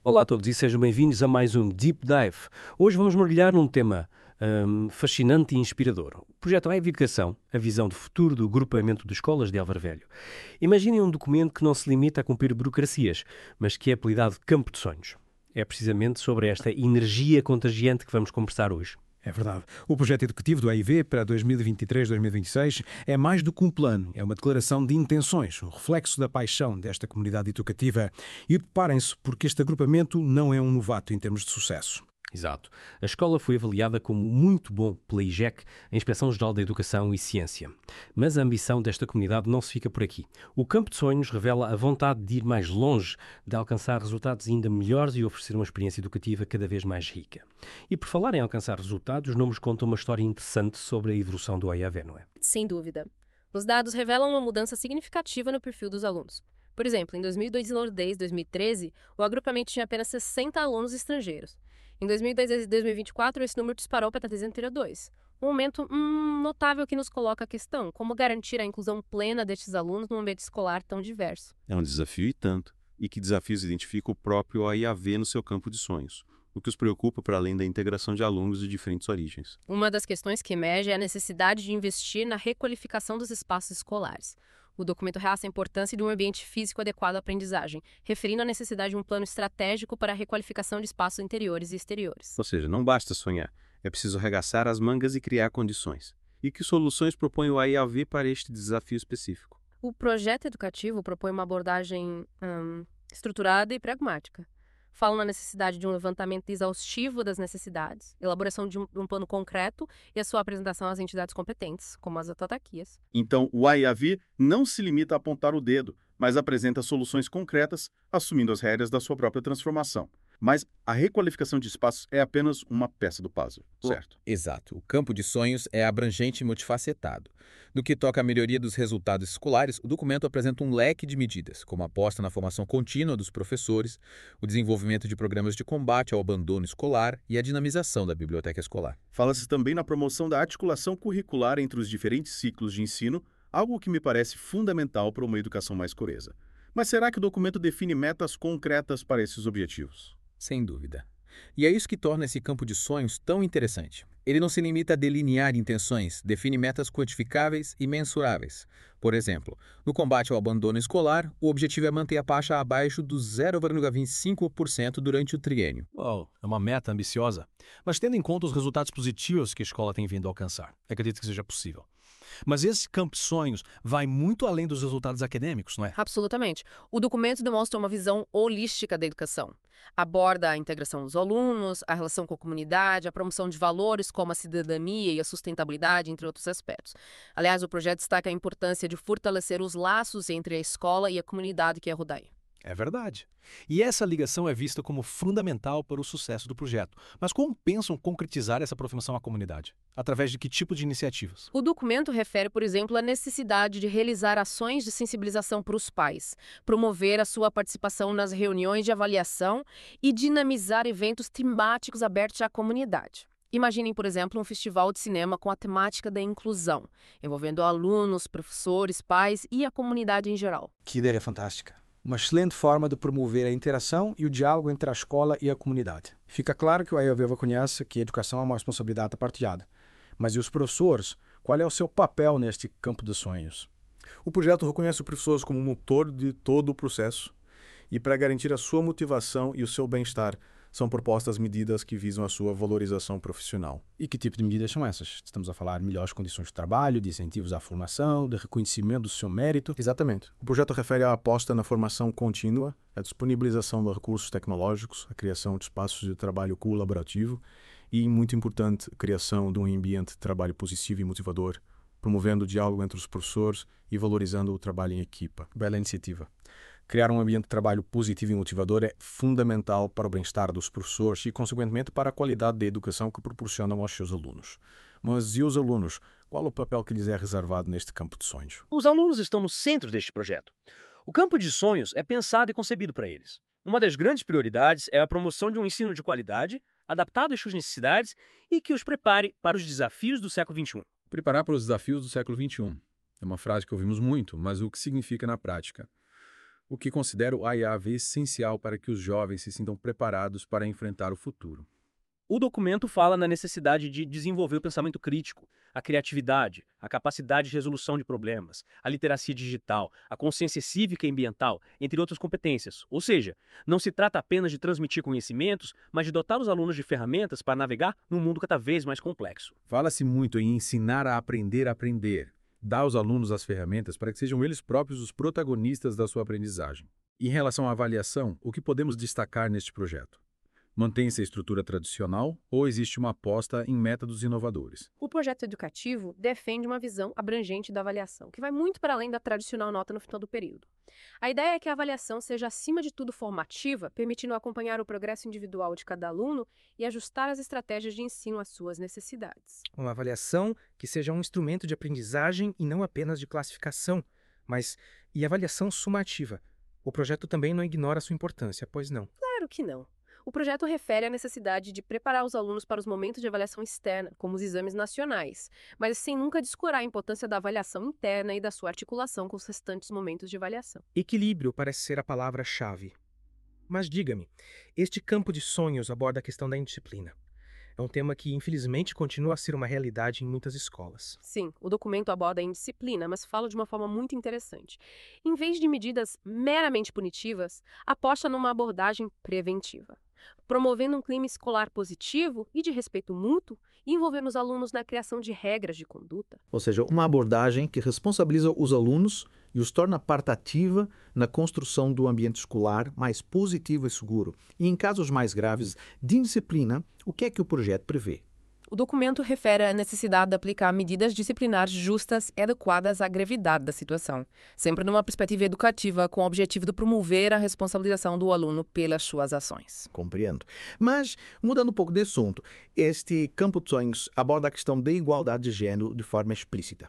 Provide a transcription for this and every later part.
Olá a todos e sejam bem-vindos a mais um Deep Dive. Hoje vamos mergulhar num tema fascinante e inspirador. O projeto A Educação, a visão de futuro do agrupamento de escolas de Álvaro Velho. Imaginem um documento que não se limita a cumprir burocracias, mas que é apelidado Campo de Sonhos. É precisamente sobre esta energia contagiante que vamos conversar hoje. É verdade. O projeto educativo do AIV para 2023-2026 é mais do que um plano, é uma declaração de intenções, um reflexo da paixão desta comunidade educativa. E preparem-se, porque este agrupamento não é um novato em termos de sucesso. Exato. A escola foi avaliada como muito bom pela IGEC, a Inspeção-Geral da Educação e Ciência. Mas a ambição desta comunidade não se fica por aqui. O Campo de Sonhos revela a vontade de ir mais longe, de alcançar resultados ainda melhores e oferecer uma experiência educativa cada vez mais rica. E por falar em alcançar resultados, os números contam uma história interessante sobre a evolução do AIAV, não é? Sem dúvida. Os dados revelam uma mudança significativa no perfil dos alunos. Por exemplo, em 2002 e 2013, o agrupamento tinha apenas 60 alunos estrangeiros. Em 2010 e 2024, esse número disparou para 302. Um aumento notável que nos coloca a questão: como garantir a inclusão plena destes alunos num ambiente escolar tão diverso? É um desafio e tanto. E que desafios identifica o próprio AIAV no seu campo de sonhos? O que os preocupa para além da integração de alunos de diferentes origens? Uma das questões que emerge é a necessidade de investir na requalificação dos espaços escolares. O documento realça a importância de um ambiente físico adequado à aprendizagem, referindo a necessidade de um plano estratégico para a requalificação de espaços interiores e exteriores. Ou seja, não basta sonhar, é preciso arregaçar as mangas e criar condições. E que soluções propõe o AIAV para este desafio específico? O projeto educativo propõe uma abordagem estruturada e pragmática. Fala na necessidade de um levantamento exaustivo das necessidades, elaboração de um plano concreto e a sua apresentação às entidades competentes, como as autarquias. Então, o AIAV não se limita a apontar o dedo, mas apresenta soluções concretas, assumindo as rédeas da sua própria transformação. Mas a requalificação de espaços é apenas uma peça do puzzle, certo? Exato. O campo de sonhos é abrangente e multifacetado. No que toca à melhoria dos resultados escolares, o documento apresenta um leque de medidas, como a aposta na formação contínua dos professores, o desenvolvimento de programas de combate ao abandono escolar e a dinamização da biblioteca escolar. Fala-se também na promoção da articulação curricular entre os diferentes ciclos de ensino, algo que me parece fundamental para uma educação mais coesa. Mas será que o documento define metas concretas para esses objetivos? Sem dúvida. E é isso que torna esse campo de sonhos tão interessante. Ele não se limita a delinear intenções, define metas quantificáveis e mensuráveis. Por exemplo, no combate ao abandono escolar, o objetivo é manter a taxa abaixo do 0,25% durante o triênio. Uau, é uma meta ambiciosa, mas tendo em conta os resultados positivos que a escola tem vindo a alcançar, acredito que seja possível. Mas esse campo de sonhos vai muito além dos resultados acadêmicos, não é? Absolutamente. O documento demonstra uma visão holística da educação. Aborda a integração dos alunos, a relação com a comunidade, a promoção de valores como a cidadania e a sustentabilidade, entre outros aspectos. Aliás, o projeto destaca a importância de fortalecer os laços entre a escola e a comunidade que é Rodai. É verdade. E essa ligação é vista como fundamental para o sucesso do projeto. Mas como pensam concretizar essa aproximação à comunidade? Através de que tipo de iniciativas? O documento refere, por exemplo, à necessidade de realizar ações de sensibilização para os pais, promover a sua participação nas reuniões de avaliação e dinamizar eventos temáticos abertos à comunidade. Imaginem, por exemplo, um festival de cinema com a temática da inclusão, envolvendo alunos, professores, pais e a comunidade em geral. Que ideia fantástica! Uma excelente forma de promover a interação e o diálogo entre a escola e a comunidade. Fica claro que o AIAV reconhece que a educação é uma responsabilidade partilhada. Mas e os professores? Qual é o seu papel neste campo de sonhos? O projeto reconhece os professores como motor de todo o processo e, para garantir a sua motivação e o seu bem-estar, são propostas medidas que visam a sua valorização profissional. E que tipo de medidas são essas? Estamos a falar de melhores condições de trabalho, de incentivos à formação, de reconhecimento do seu mérito? Exatamente. O projeto refere à aposta na formação contínua, a disponibilização de recursos tecnológicos, a criação de espaços de trabalho colaborativo e, muito importante, a criação de um ambiente de trabalho positivo e motivador, promovendo o diálogo entre os professores e valorizando o trabalho em equipa. Bela iniciativa. Criar um ambiente de trabalho positivo e motivador é fundamental para o bem-estar dos professores e, consequentemente, para a qualidade da educação que proporcionam aos seus alunos. Mas e os alunos? Qual o papel que lhes é reservado neste campo de sonhos? Os alunos estão no centro deste projeto. O campo de sonhos é pensado e concebido para eles. Uma das grandes prioridades é a promoção de um ensino de qualidade, adaptado às suas necessidades e que os prepare para os desafios do século XXI. Preparar para os desafios do século XXI. É uma frase que ouvimos muito, mas o que significa na prática? o que considero a IAV essencial para que os jovens se sintam preparados para enfrentar o futuro. O documento fala na necessidade de desenvolver o pensamento crítico, a criatividade, a capacidade de resolução de problemas, a literacia digital, a consciência cívica e ambiental, entre outras competências. Ou seja, não se trata apenas de transmitir conhecimentos, mas de dotar os alunos de ferramentas para navegar num mundo cada vez mais complexo. Fala-se muito em ensinar a aprender, dar aos alunos as ferramentas para que sejam eles próprios os protagonistas da sua aprendizagem. Em relação à avaliação, o que podemos destacar neste projeto? Mantém-se a estrutura tradicional ou existe uma aposta em métodos inovadores? O projeto educativo defende uma visão abrangente da avaliação, que vai muito para além da tradicional nota no final do período. A ideia é que a avaliação seja, acima de tudo, formativa, permitindo acompanhar o progresso individual de cada aluno e ajustar as estratégias de ensino às suas necessidades. Uma avaliação que seja um instrumento de aprendizagem e não apenas de classificação, mas e avaliação sumativa. O projeto também não ignora sua importância, pois não? Claro que não. O projeto refere à necessidade de preparar os alunos para os momentos de avaliação externa, como os exames nacionais, mas sem nunca descurar a importância da avaliação interna e da sua articulação com os restantes momentos de avaliação. Equilíbrio parece ser a palavra-chave. Mas diga-me, este campo de sonhos aborda a questão da indisciplina. É um tema que, infelizmente, continua a ser uma realidade em muitas escolas. Sim, o documento aborda a indisciplina, mas fala de uma forma muito interessante. Em vez de medidas meramente punitivas, aposta numa abordagem preventiva, promovendo um clima escolar positivo e de respeito mútuo e envolvendo os alunos na criação de regras de conduta. Ou seja, uma abordagem que responsabiliza os alunos e os torna parte ativa na construção do ambiente escolar mais positivo e seguro. E em casos mais graves de indisciplina, o que é que o projeto prevê? O documento refere à necessidade de aplicar medidas disciplinares justas e adequadas à gravidade da situação, sempre numa perspectiva educativa com o objetivo de promover a responsabilização do aluno pelas suas ações. Compreendo. Mas, mudando um pouco de assunto, este campo de sonhos aborda a questão da igualdade de gênero de forma explícita.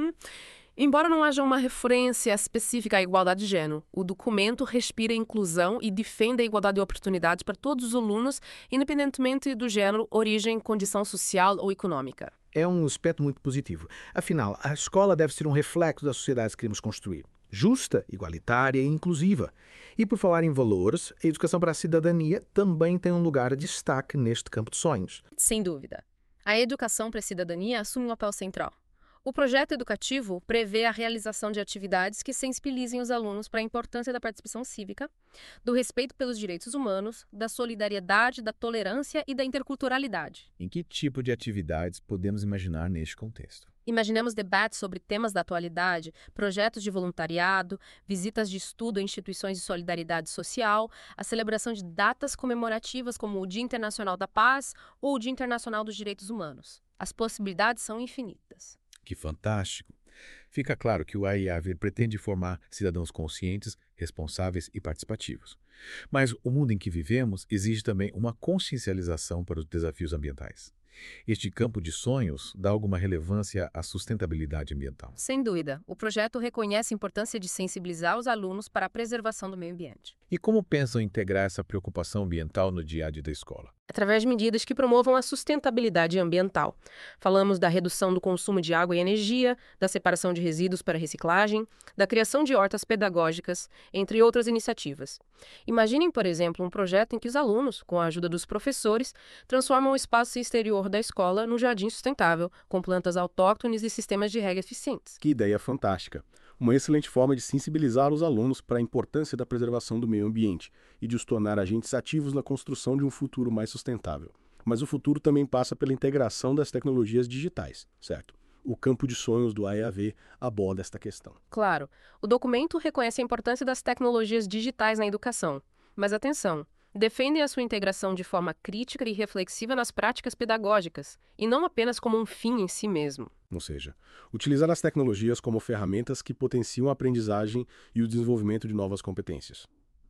Embora não haja uma referência específica à igualdade de gênero, o documento respira inclusão e defende a igualdade de oportunidades para todos os alunos, independentemente do gênero, origem, condição social ou econômica. É um aspecto muito positivo. Afinal, a escola deve ser um reflexo da sociedade que queremos construir. Justa, igualitária e inclusiva. E por falar em valores, a educação para a cidadania também tem um lugar de destaque neste campo de sonhos. Sem dúvida. A educação para a cidadania assume um papel central. O projeto educativo prevê a realização de atividades que sensibilizem os alunos para a importância da participação cívica, do respeito pelos direitos humanos, da solidariedade, da tolerância e da interculturalidade. Em que tipo de atividades podemos imaginar neste contexto? Imaginemos debates sobre temas da atualidade, projetos de voluntariado, visitas de estudo a instituições de solidariedade social, a celebração de datas comemorativas como o Dia Internacional da Paz ou o Dia Internacional dos Direitos Humanos. As possibilidades são infinitas. Que fantástico! Fica claro que o AIAV pretende formar cidadãos conscientes, responsáveis e participativos. Mas o mundo em que vivemos exige também uma consciencialização para os desafios ambientais. Este campo de sonhos dá alguma relevância à sustentabilidade ambiental? Sem dúvida, o projeto reconhece a importância de sensibilizar os alunos para a preservação do meio ambiente. E como pensam integrar essa preocupação ambiental no dia a dia da escola? Através de medidas que promovam a sustentabilidade ambiental. Falamos da redução do consumo de água e energia, da separação de resíduos para reciclagem, da criação de hortas pedagógicas, entre outras iniciativas. Imaginem, por exemplo, um projeto em que os alunos, com a ajuda dos professores, transformam o espaço exterior da escola num jardim sustentável, com plantas autóctones e sistemas de rega eficientes. Que ideia fantástica! Uma excelente forma de sensibilizar os alunos para a importância da preservação do meio ambiente e de os tornar agentes ativos na construção de um futuro mais sustentável. Mas o futuro também passa pela integração das tecnologias digitais, certo? O campo de sonhos do AIAV aborda esta questão. Claro, o documento reconhece a importância das tecnologias digitais na educação. Mas atenção! Defendem a sua integração de forma crítica e reflexiva nas práticas pedagógicas, e não apenas como um fim em si mesmo. Ou seja, utilizar as tecnologias como ferramentas que potenciam a aprendizagem e o desenvolvimento de novas competências.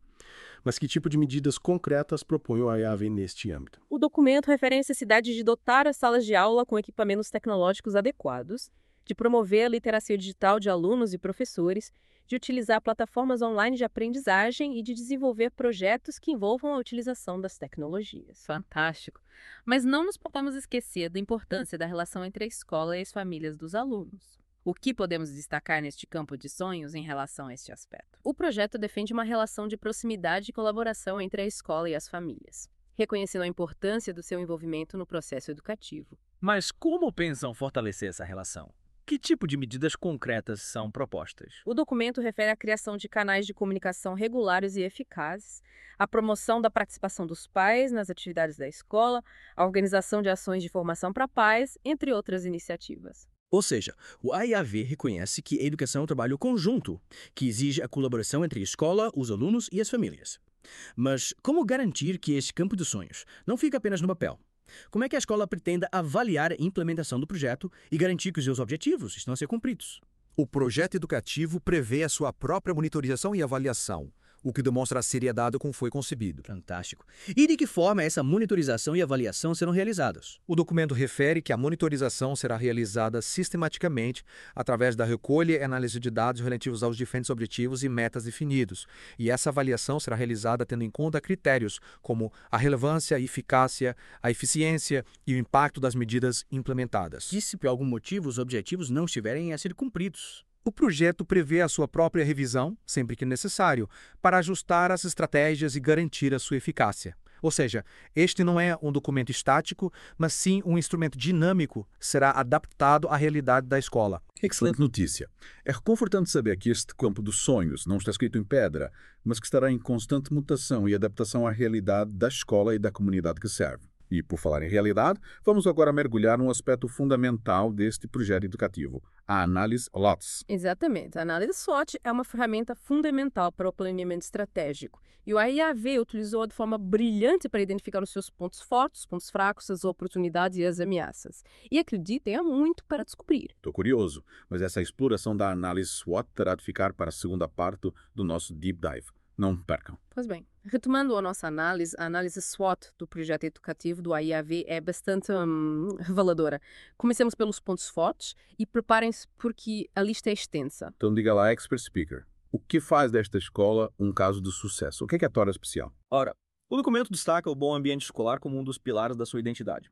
Mas que tipo de medidas concretas propõe o AIAV neste âmbito? O documento refere à necessidade de dotar as salas de aula com equipamentos tecnológicos adequados, de promover a literacia digital de alunos e professores, de utilizar plataformas online de aprendizagem e de desenvolver projetos que envolvam a utilização das tecnologias. Fantástico! Mas não nos podemos esquecer da importância da relação entre a escola e as famílias dos alunos. O que podemos destacar neste campo de sonhos em relação a este aspecto? O projeto defende uma relação de proximidade e colaboração entre a escola e as famílias, reconhecendo a importância do seu envolvimento no processo educativo. Mas como pensam fortalecer essa relação? Que tipo de medidas concretas são propostas? O documento refere à criação de canais de comunicação regulares e eficazes, a promoção da participação dos pais nas atividades da escola, a organização de ações de formação para pais, entre outras iniciativas. Ou seja, o AIAV reconhece que a educação é um trabalho conjunto, que exige a colaboração entre a escola, os alunos e as famílias. Mas como garantir que este campo dos sonhos não fique apenas no papel? Como é que a escola pretende avaliar a implementação do projeto e garantir que os seus objetivos estão a ser cumpridos? O projeto educativo prevê a sua própria monitorização e avaliação, o que demonstra a seriedade com que foi concebido. Fantástico. E de que forma essa monitorização e avaliação serão realizadas? O documento refere que a monitorização será realizada sistematicamente através da recolha e análise de dados relativos aos diferentes objetivos e metas definidos, e essa avaliação será realizada tendo em conta critérios como a relevância, a eficácia, a eficiência e o impacto das medidas implementadas. E se por algum motivo os objetivos não estiverem a ser cumpridos? O projeto prevê a sua própria revisão, sempre que necessário, para ajustar as estratégias e garantir a sua eficácia. Ou seja, este não é um documento estático, mas sim um instrumento dinâmico que será adaptado à realidade da escola. Excelente notícia. É reconfortante saber que este campo dos sonhos não está escrito em pedra, mas que estará em constante mutação e adaptação à realidade da escola e da comunidade que serve. E, por falar em realidade, vamos agora mergulhar num aspecto fundamental deste projeto educativo, a análise LOTS. Exatamente. A análise SWOT é uma ferramenta fundamental para o planeamento estratégico. E o AIAV utilizou-a de forma brilhante para identificar os seus pontos fortes, os pontos fracos, as oportunidades e as ameaças. E acreditem, há muito para descobrir. Estou curioso, mas essa exploração da análise SWOT terá de ficar para a segunda parte do nosso Deep Dive. Não percam. Pois bem, retomando a nossa análise, a análise SWOT do projeto educativo do AIAV é bastante reveladora. Comecemos pelos pontos fortes e preparem-se porque a lista é extensa. Então diga lá, Expert Speaker, o que faz desta escola um caso de sucesso? O que é a torna especial? Ora, o documento destaca o bom ambiente escolar como um dos pilares da sua identidade.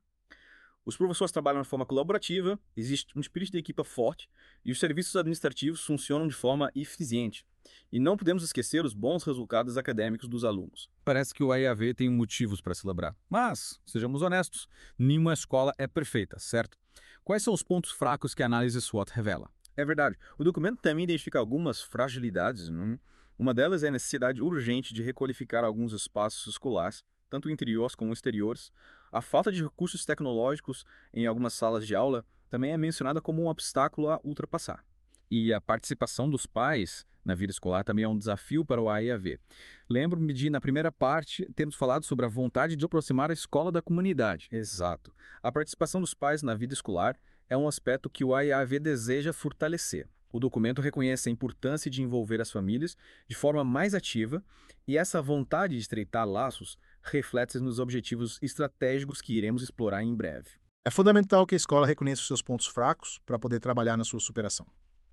Os professores trabalham de forma colaborativa, existe um espírito de equipa forte e os serviços administrativos funcionam de forma eficiente. E não podemos esquecer os bons resultados acadêmicos dos alunos. Parece que o AIAV tem motivos para celebrar. Mas, sejamos honestos, nenhuma escola é perfeita, certo? Quais são os pontos fracos que a análise SWOT revela? É verdade. O documento também identifica algumas fragilidades. Uma delas é a necessidade urgente de requalificar alguns espaços escolares, tanto interiores como exteriores. A falta de recursos tecnológicos em algumas salas de aula também é mencionada como um obstáculo a ultrapassar. E a participação dos pais na vida escolar também é um desafio para o AIAV. Lembro-me de, na primeira parte, termos falado sobre a vontade de aproximar a escola da comunidade. Exato. A participação dos pais na vida escolar é um aspecto que o AIAV deseja fortalecer. O documento reconhece a importância de envolver as famílias de forma mais ativa e essa vontade de estreitar laços reflete nos objetivos estratégicos que iremos explorar em breve. É fundamental que a escola reconheça os seus pontos fracos para poder trabalhar na sua superação.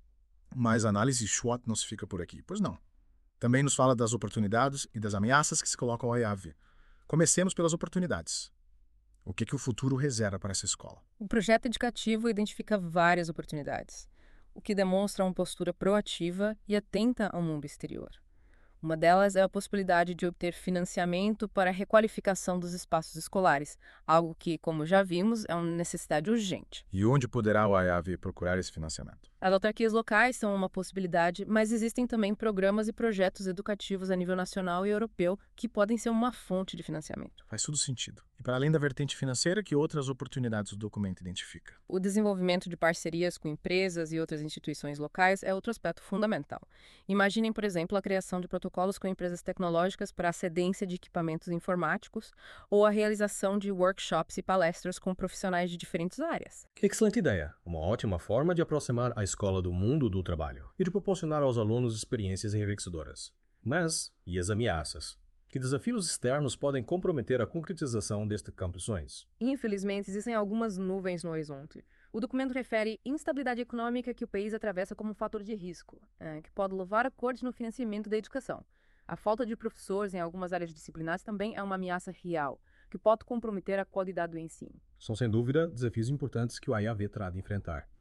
Mas a análise SWOT não se fica por aqui, pois não. Também nos fala das oportunidades e das ameaças que se colocam ao AIAV. Comecemos pelas oportunidades. O que o futuro reserva para essa escola? O projeto educativo identifica várias oportunidades, o que demonstra uma postura proativa e atenta ao mundo exterior. Uma delas é a possibilidade de obter financiamento para a requalificação dos espaços escolares, algo que, como já vimos, é uma necessidade urgente. E onde poderá o AIAV procurar esse financiamento? As autarquias locais são uma possibilidade, mas existem também programas e projetos educativos a nível nacional e europeu que podem ser uma fonte de financiamento. Faz todo sentido. E para além da vertente financeira, que outras oportunidades o documento identifica? O desenvolvimento de parcerias com empresas e outras instituições locais é outro aspecto fundamental. Imaginem, por exemplo, a criação de protocolos com empresas tecnológicas para a cedência de equipamentos informáticos ou a realização de workshops e palestras com profissionais de diferentes áreas. Que excelente ideia! Uma ótima forma de aproximar a escola do mundo do trabalho e de proporcionar aos alunos experiências enriquecedoras. Mas, e as ameaças? Que desafios externos podem comprometer a concretização deste campo de sonhos? Infelizmente, existem algumas nuvens no horizonte. O documento refere instabilidade econômica que o país atravessa como um fator de risco, que pode levar a cortes no financiamento da educação. A falta de professores em algumas áreas disciplinares também é uma ameaça real, que pode comprometer a qualidade do ensino. São, sem dúvida, desafios importantes que o AIAV terá de enfrentar.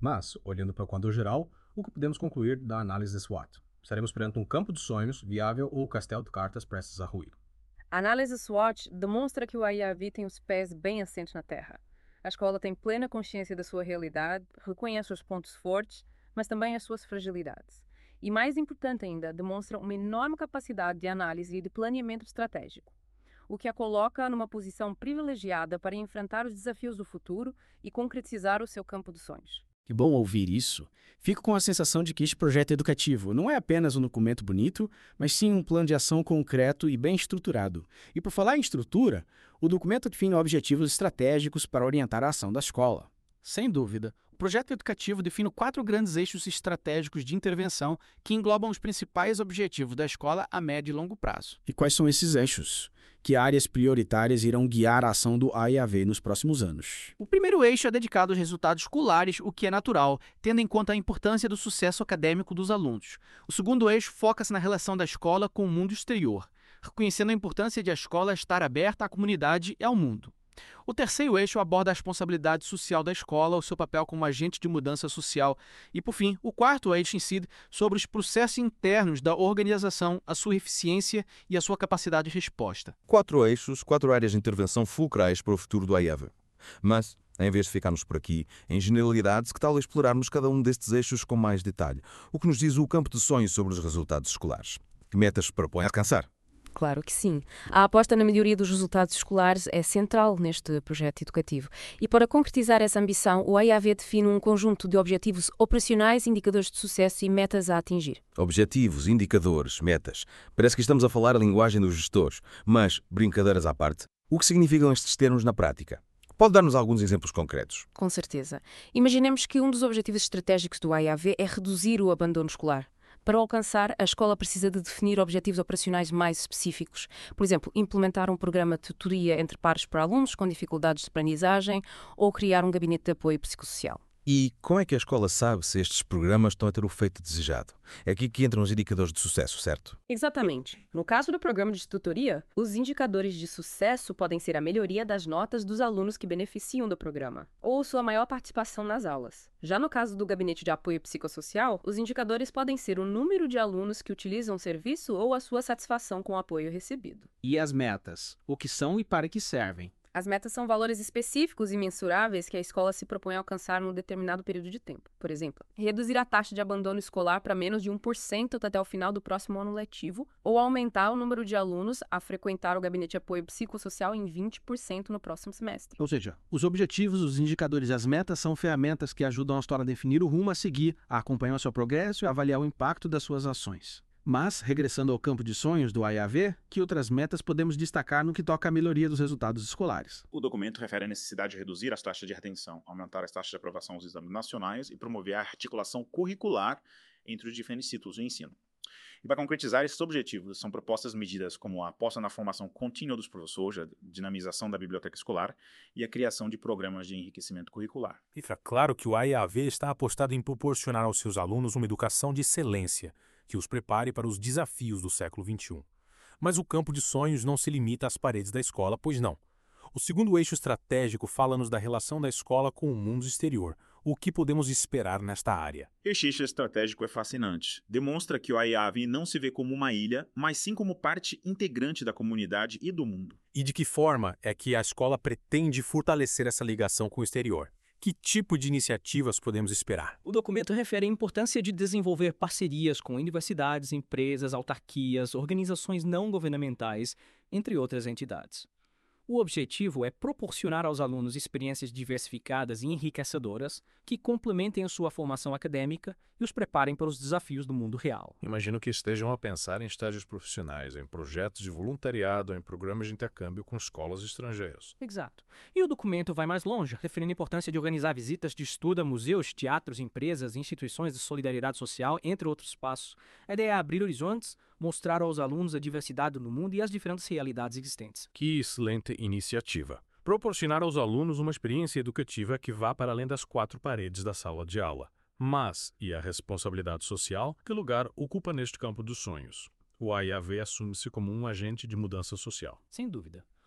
Mas, olhando para o quadro geral, o que podemos concluir da análise de SWOT? Estaremos perante um campo de sonhos viável ou castelo de cartas prestes a ruir? A análise SWOT demonstra que o IAV tem os pés bem assentes na terra. A escola tem plena consciência da sua realidade, reconhece os pontos fortes, mas também as suas fragilidades. E mais importante ainda, demonstra uma enorme capacidade de análise e de planeamento estratégico, o que a coloca numa posição privilegiada para enfrentar os desafios do futuro e concretizar o seu campo de sonhos. Que bom ouvir isso. Fico com a sensação de que este projeto educativo não é apenas um documento bonito, mas sim um plano de ação concreto e bem estruturado. E por falar em estrutura, o documento define objetivos estratégicos para orientar a ação da escola. Sem dúvida, o projeto educativo define 4 grandes eixos estratégicos de intervenção que englobam os principais objetivos da escola a médio e longo prazo. E quais são esses eixos? Que áreas prioritárias irão guiar a ação do IAV nos próximos anos? O primeiro eixo é dedicado aos resultados escolares, o que é natural, tendo em conta a importância do sucesso acadêmico dos alunos. O segundo eixo foca-se na relação da escola com o mundo exterior, reconhecendo a importância de a escola estar aberta à comunidade e ao mundo. O terceiro eixo aborda a responsabilidade social da escola, o seu papel como agente de mudança social. E, por fim, o quarto eixo incide sobre os processos internos da organização, a sua eficiência e a sua capacidade de resposta. 4 eixos, 4 áreas de intervenção fulcrais para o futuro do IAV. Mas, em vez de ficarmos por aqui em generalidades, que tal explorarmos cada um destes eixos com mais detalhe? O que nos diz o campo de sonhos sobre os resultados escolares? Que metas se propõe alcançar? Claro que sim. A aposta na melhoria dos resultados escolares é central neste projeto educativo. E para concretizar essa ambição, o IAV define um conjunto de objetivos operacionais, indicadores de sucesso e metas a atingir. Objetivos, indicadores, metas. Parece que estamos a falar a linguagem dos gestores, mas, brincadeiras à parte, o que significam estes termos na prática? Pode dar-nos alguns exemplos concretos? Com certeza. Imaginemos que um dos objetivos estratégicos do IAV é reduzir o abandono escolar. Para o alcançar, a escola precisa de definir objetivos operacionais mais específicos. Por exemplo, implementar um programa de tutoria entre pares para alunos com dificuldades de aprendizagem ou criar um gabinete de apoio psicossocial. E como é que a escola sabe se estes programas estão a ter o efeito desejado? É aqui que entram os indicadores de sucesso, certo? Exatamente. No caso do programa de tutoria, os indicadores de sucesso podem ser a melhoria das notas dos alunos que beneficiam do programa, ou sua maior participação nas aulas. Já no caso do gabinete de apoio psicossocial, os indicadores podem ser o número de alunos que utilizam o serviço ou a sua satisfação com o apoio recebido. E as metas? O que são e para que servem? As metas são valores específicos e mensuráveis que a escola se propõe a alcançar num determinado período de tempo. Por exemplo, reduzir a taxa de abandono escolar para menos de 1% até o final do próximo ano letivo, ou aumentar o número de alunos a frequentar o gabinete de apoio psicossocial em 20% no próximo semestre. Ou seja, os objetivos, os indicadores e as metas são ferramentas que ajudam a escola a definir o rumo a seguir, a acompanhar o seu progresso e a avaliar o impacto das suas ações. Mas, regressando ao campo de sonhos do IAV, que outras metas podemos destacar no que toca à melhoria dos resultados escolares? O documento refere à necessidade de reduzir as taxas de retenção, aumentar as taxas de aprovação aos exames nacionais e promover a articulação curricular entre os diferentes ciclos de ensino. E para concretizar esses objetivos, são propostas medidas como a aposta na formação contínua dos professores, a dinamização da biblioteca escolar e a criação de programas de enriquecimento curricular. E fica claro que o IAV está apostado em proporcionar aos seus alunos uma educação de excelência, que os prepare para os desafios do século XXI. Mas o campo de sonhos não se limita às paredes da escola, pois não. O segundo eixo estratégico fala-nos da relação da escola com o mundo exterior. O que podemos esperar nesta área? Este eixo estratégico é fascinante. Demonstra que o IAV não se vê como uma ilha, mas sim como parte integrante da comunidade e do mundo. E de que forma é que a escola pretende fortalecer essa ligação com o exterior? Que tipo de iniciativas podemos esperar? O documento refere à importância de desenvolver parcerias com universidades, empresas, autarquias, organizações não governamentais, entre outras entidades. O objetivo é proporcionar aos alunos experiências diversificadas e enriquecedoras que complementem a sua formação acadêmica e os preparem para os desafios do mundo real. Imagino que estejam a pensar em estágios profissionais, em projetos de voluntariado, em programas de intercâmbio com escolas estrangeiras. Exato. E o documento vai mais longe, referindo a importância de organizar visitas de estudo a museus, teatros, empresas, instituições de solidariedade social, entre outros espaços. A ideia é abrir horizontes, mostrar aos alunos a diversidade do mundo e as diferentes realidades existentes. Que excelente iniciativa! Proporcionar aos alunos uma experiência educativa que vá para além das 4 paredes da sala de aula. Mas, e a responsabilidade social, que lugar ocupa neste campo dos sonhos? O IAV assume-se como um agente de mudança social. Sem dúvida.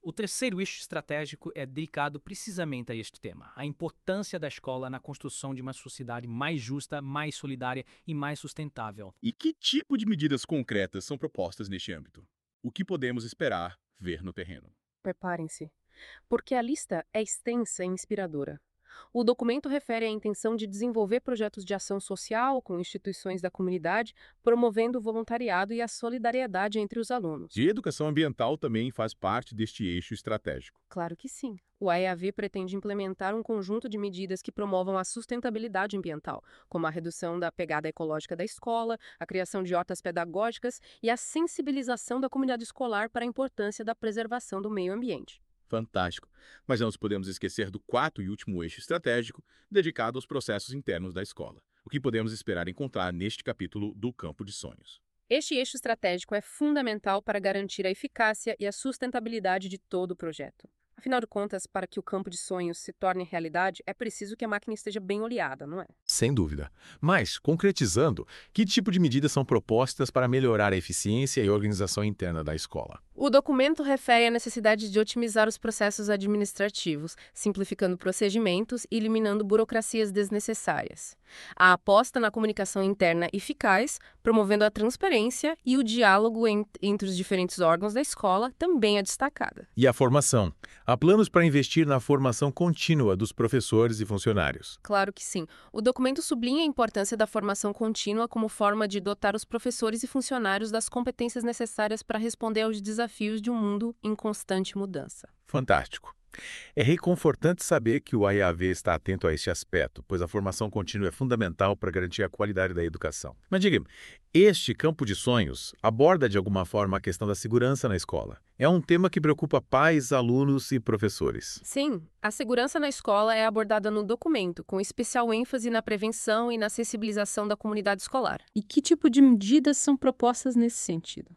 O terceiro eixo estratégico é dedicado precisamente a este tema, a importância da escola na construção de uma sociedade mais justa, mais solidária e mais sustentável. E que tipo de medidas concretas são propostas neste âmbito? O que podemos esperar ver no terreno? Preparem-se, porque a lista é extensa e inspiradora. O documento refere à intenção de desenvolver projetos de ação social com instituições da comunidade, promovendo o voluntariado e a solidariedade entre os alunos. E educação ambiental também faz parte deste eixo estratégico. Claro que sim. O AEAV pretende implementar um conjunto de medidas que promovam a sustentabilidade ambiental, como a redução da pegada ecológica da escola, a criação de hortas pedagógicas e a sensibilização da comunidade escolar para a importância da preservação do meio ambiente. Fantástico. Mas não nos podemos esquecer do quarto e último eixo estratégico, dedicado aos processos internos da escola. O que podemos esperar encontrar neste capítulo do Campo de Sonhos? Este eixo estratégico é fundamental para garantir a eficácia e a sustentabilidade de todo o projeto. Afinal de contas, para que o campo de sonhos se torne realidade, é preciso que a máquina esteja bem oleada, não é? Sem dúvida. Mas, concretizando, que tipo de medidas são propostas para melhorar a eficiência e a organização interna da escola? O documento refere à necessidade de otimizar os processos administrativos, simplificando procedimentos e eliminando burocracias desnecessárias. A aposta na comunicação interna eficaz, promovendo a transparência e o diálogo entre os diferentes órgãos da escola, também é destacada. E a formação? Há planos para investir na formação contínua dos professores e funcionários? Claro que sim. O documento sublinha a importância da formação contínua como forma de dotar os professores e funcionários das competências necessárias para responder aos desafios de um mundo em constante mudança. Fantástico. É reconfortante saber que o AEAV está atento a este aspecto, pois a formação contínua é fundamental para garantir a qualidade da educação. Mas diga-me, este campo de sonhos aborda de alguma forma a questão da segurança na escola. É um tema que preocupa pais, alunos e professores. Sim, a segurança na escola é abordada no documento, com especial ênfase na prevenção e na sensibilização da comunidade escolar. E que tipo de medidas são propostas nesse sentido?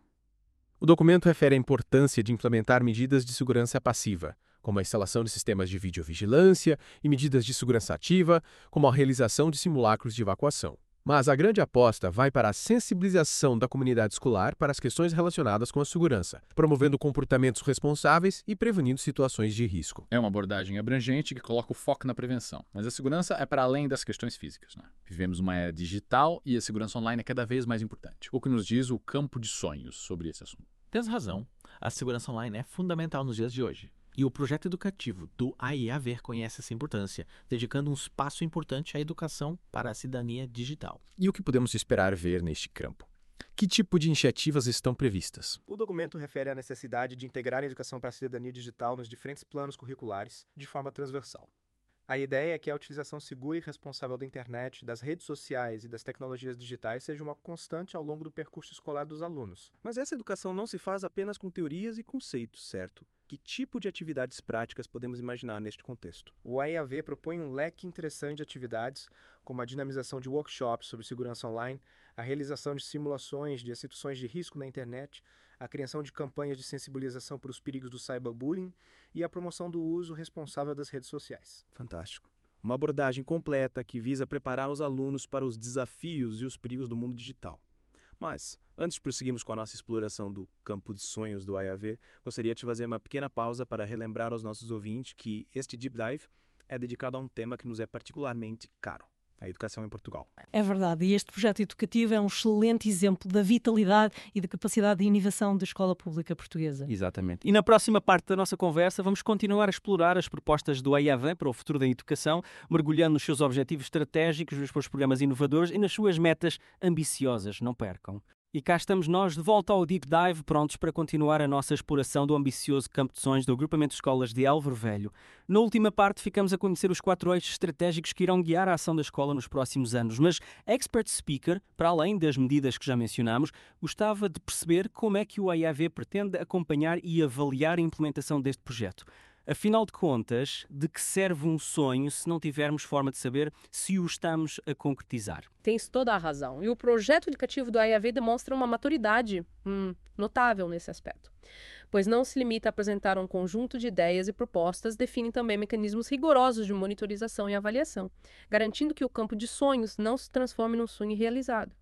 O documento refere à importância de implementar medidas de segurança passiva, como a instalação de sistemas de videovigilância e medidas de segurança ativa, como a realização de simulacros de evacuação. Mas a grande aposta vai para a sensibilização da comunidade escolar para as questões relacionadas com a segurança, promovendo comportamentos responsáveis e prevenindo situações de risco. É uma abordagem abrangente que coloca o foco na prevenção, mas a segurança é para além das questões físicas, né? Vivemos uma era digital e a segurança online é cada vez mais importante. O que nos diz o campo de sonhos sobre esse assunto? Tens razão. A segurança online é fundamental nos dias de hoje. E o projeto educativo do AEAV reconhece essa importância, dedicando um espaço importante à educação para a cidadania digital. E o que podemos esperar ver neste campo? Que tipo de iniciativas estão previstas? O documento refere à necessidade de integrar a educação para a cidadania digital nos diferentes planos curriculares de forma transversal. A ideia é que a utilização segura e responsável da internet, das redes sociais e das tecnologias digitais seja uma constante ao longo do percurso escolar dos alunos. Mas essa educação não se faz apenas com teorias e conceitos, certo? Que tipo de atividades práticas podemos imaginar neste contexto? O AEAV propõe um leque interessante de atividades, como a dinamização de workshops sobre segurança online, a realização de simulações de situações de risco na internet, a criação de campanhas de sensibilização para os perigos do cyberbullying e a promoção do uso responsável das redes sociais. Fantástico. Uma abordagem completa que visa preparar os alunos para os desafios e os perigos do mundo digital. Mas, antes de prosseguirmos com a nossa exploração do campo de sonhos do AEAV, gostaria de fazer uma pequena pausa para relembrar aos nossos ouvintes que este Deep Dive é dedicado a um tema que nos é particularmente caro: a educação em Portugal. É verdade, e este projeto educativo é um excelente exemplo da vitalidade e da capacidade de inovação da escola pública portuguesa. Exatamente. E na próxima parte da nossa conversa vamos continuar a explorar as propostas do AEAV para o futuro da educação, mergulhando nos seus objetivos estratégicos, nos seus programas inovadores e nas suas metas ambiciosas. Não percam. E cá estamos nós, de volta ao Deep Dive, prontos para continuar a nossa exploração do ambicioso campo de sonhos do Agrupamento de Escolas de Álvaro Velho. Na última parte, ficamos a conhecer os 4 eixos estratégicos que irão guiar a ação da escola nos próximos anos. Mas Expert Speaker, para além das medidas que já mencionamos, gostava de perceber como é que o AEAV pretende acompanhar e avaliar a implementação deste projeto. Afinal de contas, de que serve um sonho se não tivermos forma de saber se o estamos a concretizar? Tens toda a razão. E o projeto educativo do AEAV demonstra uma maturidade notável nesse aspecto, pois não se limita a apresentar um conjunto de ideias e propostas, define também mecanismos rigorosos de monitorização e avaliação, garantindo que o campo de sonhos não se transforme num sonho realizado.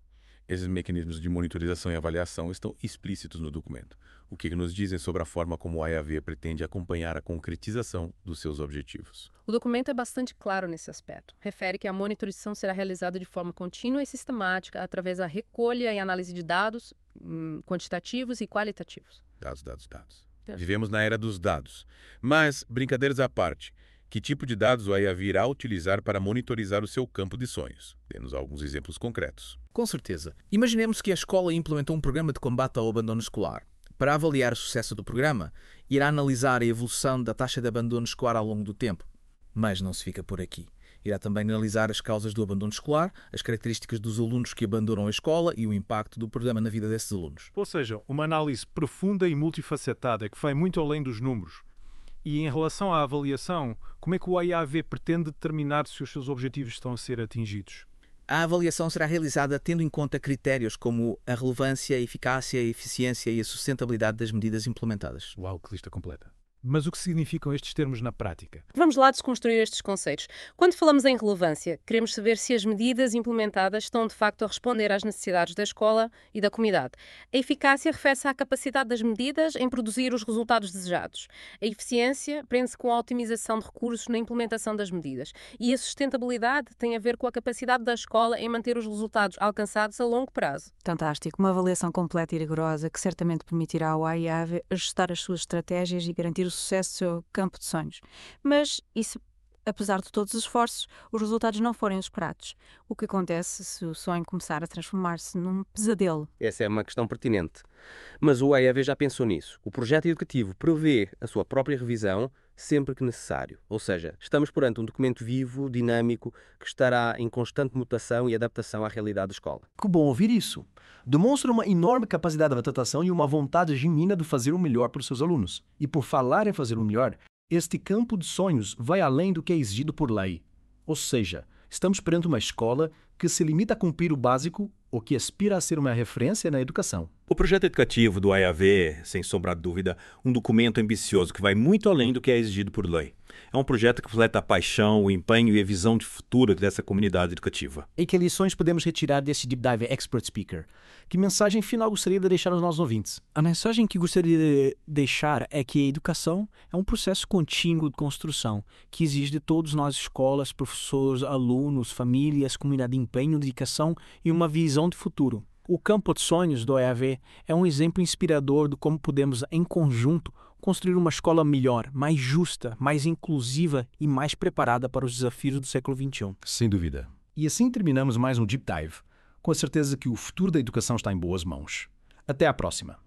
Esses mecanismos de monitorização e avaliação estão explícitos no documento, o que nos dizem sobre a forma como o AIAV pretende acompanhar a concretização dos seus objetivos. O documento é bastante claro nesse aspecto. Refere que a monitorização será realizada de forma contínua e sistemática através da recolha e análise de dados quantitativos e qualitativos. Dados. Vivemos na era dos dados. Mas, brincadeiras à parte, que tipo de dados o AIAV irá utilizar para monitorizar o seu campo de sonhos? Dê-nos alguns exemplos concretos. Com certeza. Imaginemos que a escola implementou um programa de combate ao abandono escolar. Para avaliar o sucesso do programa, irá analisar a evolução da taxa de abandono escolar ao longo do tempo. Mas não se fica por aqui. Irá também analisar as causas do abandono escolar, as características dos alunos que abandonam a escola e o impacto do programa na vida desses alunos. Ou seja, uma análise profunda e multifacetada que vai muito além dos números. E em relação à avaliação, como é que o AIAV pretende determinar se os seus objetivos estão a ser atingidos? A avaliação será realizada tendo em conta critérios como a relevância, a eficácia, a eficiência e a sustentabilidade das medidas implementadas. Uau, que lista completa. Mas o que significam estes termos na prática? Vamos lá desconstruir estes conceitos. Quando falamos em relevância, queremos saber se as medidas implementadas estão de facto a responder às necessidades da escola e da comunidade. A eficácia refere-se à capacidade das medidas em produzir os resultados desejados. A eficiência prende-se com a otimização de recursos na implementação das medidas. E a sustentabilidade tem a ver com a capacidade da escola em manter os resultados alcançados a longo prazo. Fantástico. Uma avaliação completa e rigorosa que certamente permitirá ao AIAV ajustar as suas estratégias e garantir o sucesso do seu campo de sonhos. Mas isso, apesar de todos os esforços, os resultados não forem os esperados. O que acontece se o sonho começar a transformar-se num pesadelo? Essa é uma questão pertinente. Mas o AIAV já pensou nisso. O projeto educativo prevê a sua própria revisão sempre que necessário. Ou seja, estamos perante um documento vivo, dinâmico, que estará em constante mutação e adaptação à realidade da escola. Que bom ouvir isso. Demonstra uma enorme capacidade de adaptação e uma vontade genuína de fazer o melhor para os seus alunos. E por falar em fazer o melhor, este campo de sonhos vai além do que é exigido por lei. Ou seja, estamos perante uma escola que se limita a cumprir o básico ou que aspira a ser uma referência na educação. O projeto educativo do AIAV é, sem sombra de dúvida, um documento ambicioso que vai muito além do que é exigido por lei. É um projeto que reflete a paixão, o empenho e a visão de futuro dessa comunidade educativa. E que lições podemos retirar desse Deep Dive Expert Speaker? Que mensagem final gostaria de deixar aos nossos ouvintes? A mensagem que gostaria de deixar é que a educação é um processo contínuo de construção, que exige de todos nós, escolas, professores, alunos, famílias, comunidade de empenho, dedicação e uma visão de futuro. O campo de sonhos do AIAV é um exemplo inspirador de como podemos, em conjunto, construir uma escola melhor, mais justa, mais inclusiva e mais preparada para os desafios do século XXI. Sem dúvida. E assim terminamos mais um Deep Dive. Com a certeza que o futuro da educação está em boas mãos. Até à próxima.